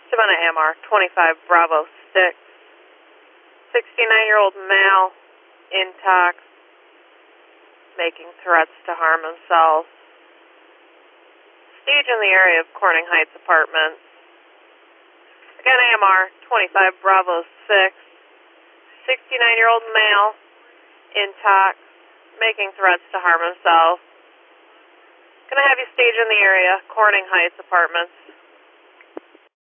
Savannah AMR 25 Bravo 6. 69-year-old male, intox, making threats to harm himself. Stage in the area of Corning Heights Apartments. Again, AMR 25 Bravo 6. 69-year-old male, intox, making threats to harm himself. Can I have you stage in the area, Corning Heights Apartments?